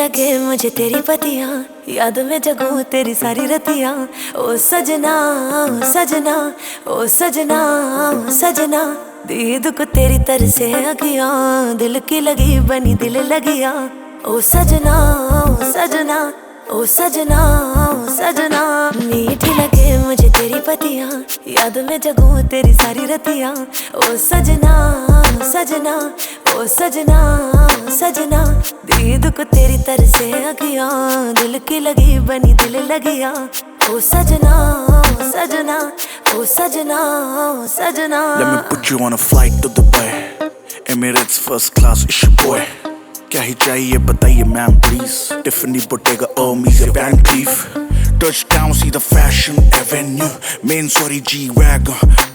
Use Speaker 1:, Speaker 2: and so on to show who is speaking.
Speaker 1: लगे मुझे तेरी पतियां, याद में जगूं तेरी सारी रतियां। ओ सजना ओ सजना ओ सजना ओ सजना, दीद को तेरी तरसे अखियां, दिल की लगी बनी दिल लगिया। ओ सजना ओ सजना ओ सजना ओ सजना, मीठी लगे मुझे तेरी पतियां, याद में जगूं तेरी सारी रतियां। ओ सजना ओ सजना ओ सजना ओ सजना, दीद को तेरी तरसे अखियां, दिल की लगी बनी दिल लगिया। ओ सजना ओ सजना ओ सजना ओ सजना।
Speaker 2: Let me put you on a flight to Dubai, Emirates first class, it's your boy. क्या ही चाहिए बताइए ma'am please, Tiffany Bottega Hermes या Van Cleef। Touchdown, see the fashion avenue, main sorry G-Wagon,